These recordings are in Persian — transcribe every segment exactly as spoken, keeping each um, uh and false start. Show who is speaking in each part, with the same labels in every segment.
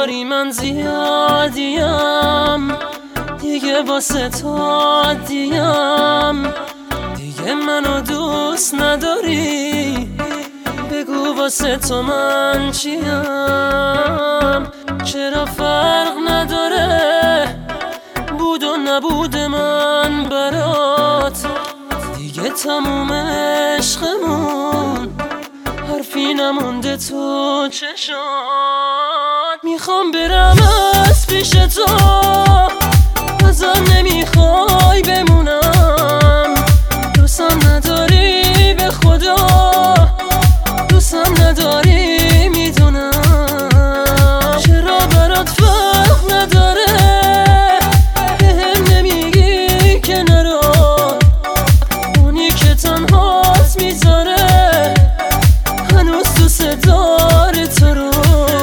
Speaker 1: انگاری من زیادیم، دیگه واسه تو عادیم، دیگه منو دوست نداری، بگو واسه تو من چیم. چرا فرق نداره بود و نبود من برات، دیگه تموم عشقمون، حرفی نمونده تو چشات. میخوام برم از پیش تو، ازم نمیخوای بمونم، دوستم نداری به خدا، دوستم نداری میدونم. چرا برات فرق نداره بهم نمیگی که نرو، اونی که تنهات میذاره هنوز دوست داره تو رو.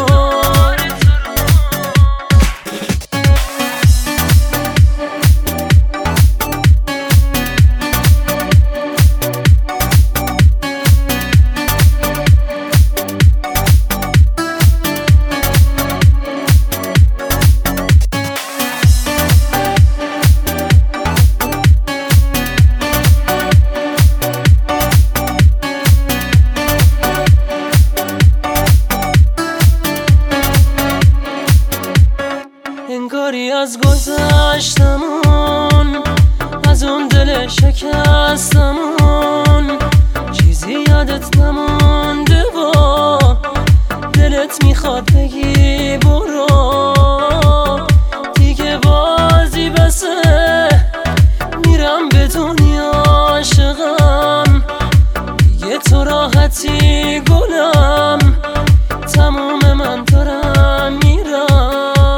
Speaker 1: انگاری از گذشتمون، از اون دل شکستمون، چیزی یادت نمونده و دلت میخواد بگی برو، دیگه بازی بسه میرم به دنیا عاشقم، دیگه تو راحتی گلم، تموم من دارم میرم.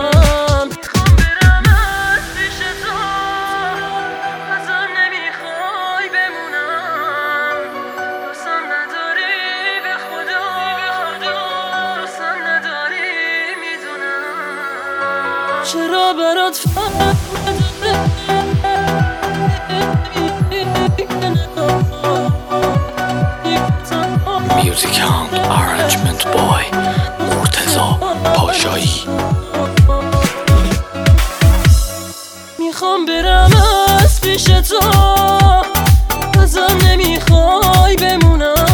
Speaker 1: چرا برات فرق
Speaker 2: Music Hound Arrangement Boy مرتضی پاشایی.
Speaker 1: میخوام برم از پیش تو، ازم نمیخوای بمونم،